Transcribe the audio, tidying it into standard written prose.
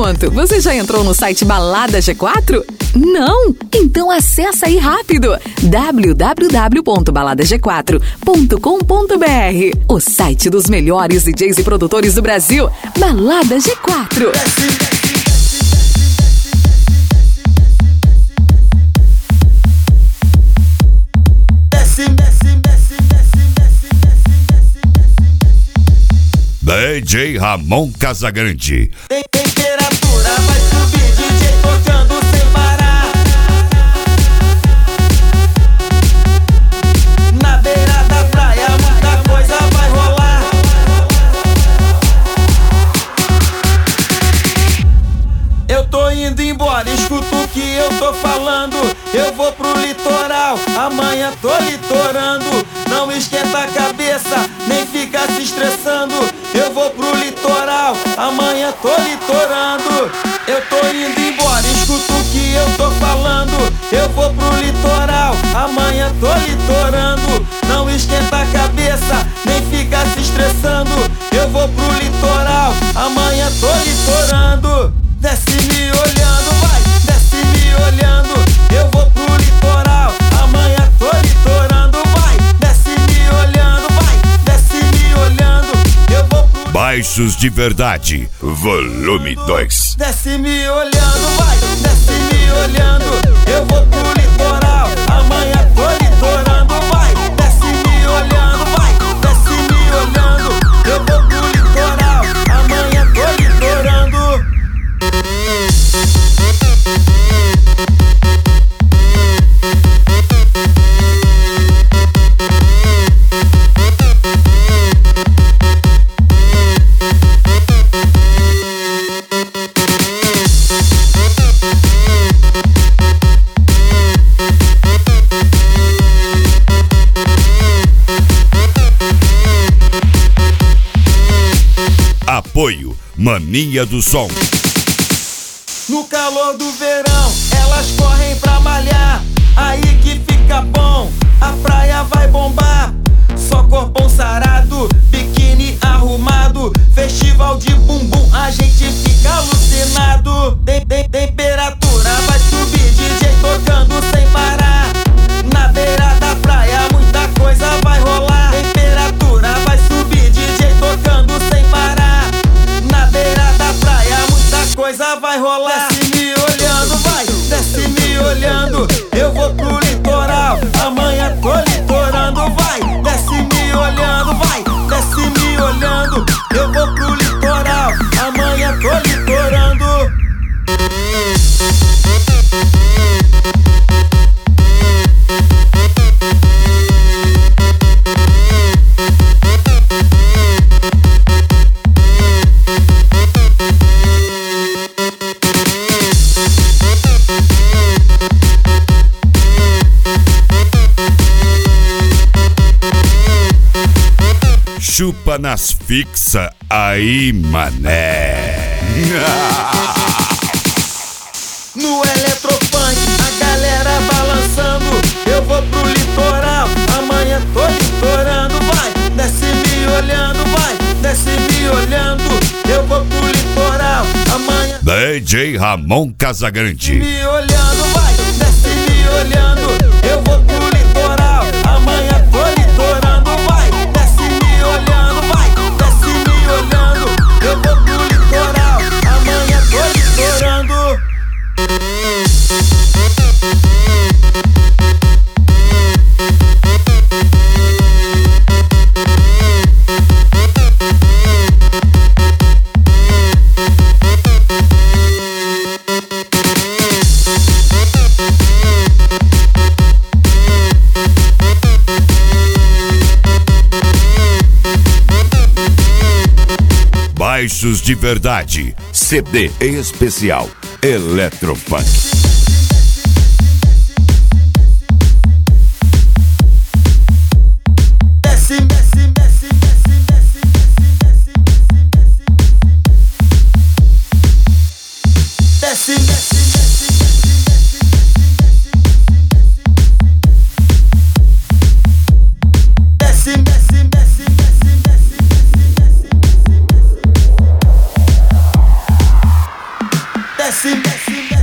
conto. Você já entrou no site Balada G4? Não? Então acessa aí rápido. www.baladag4.com.br, o site dos melhores DJs e produtores do Brasil. Balada G4. DJ Ramon Casagrande. Temperatura vai subir, DJ tocando sem parar. Na beira da praia muita coisa vai rolar. Eu tô indo embora, escuta o que eu tô falando. Eu vou pro litoral, amanhã tô litorando. Não esquenta a cabeça, nem fica se estressando. Eu vou pro litoral, amanhã tô litorando. Eu tô indo embora, escuta o que eu tô falando. Eu vou pro litoral, amanhã tô litorando. Não esquenta a cabeça, nem fica se estressando. Eu vou pro litoral, amanhã tô litorando. Desce me olhando, vai, desce me olhando. Eu vou pro litoral, amanhã tô litorando, vai. Desce me olhando, vai, desce me olhando. Eu vou pro Baixos de Verdade, volume 2. Desce me olhando, vai, desce me olhando. Eu vou pro litoral, amanhã tô litorando, vai. Desce me olhando, vai, desce me olhando. Eu vou pro litoral, amanhã tô litorando. Apoio Mania do Som. No calor do verão, elas correm pra malhar. Aí que fica bom, a praia vai bombar. Só corpão sarado, biquíni arrumado. Festival de bumbum, a gente fica alucinado. Temperatura vai subir, DJ tocando sem parar. Na beira da praia, muita coisa vai rolar. Temperatura vai subir, DJ tocando sem parar. Na beira da praia, muita coisa vai rolar. Desce me olhando, vai, desce me olhando. Eu vou pro litoral, amanhã tô litorando, vai. Desce me olhando, vai, desce me olhando. Eu vou pro litoral, amanhã tô litorando. Chupa nas fixa aí, mané. No eletrofunk, a galera balançando. Eu vou pro litoral, amanhã tô litorando, vai. Desce me olhando, vai, desce me olhando. Eu vou pro litoral, amanhã DJ Ramon Casagrande. me olhando, vai, desce me olhando. Eu vou pro litoral, amanhã tô litorando, vai. Desce me olhando, vai, desce me olhando. Eu vou pro litoral, amanhã tô litorando. Baixos de Verdade, CD especial Eletrofunk. desce, desce, desce.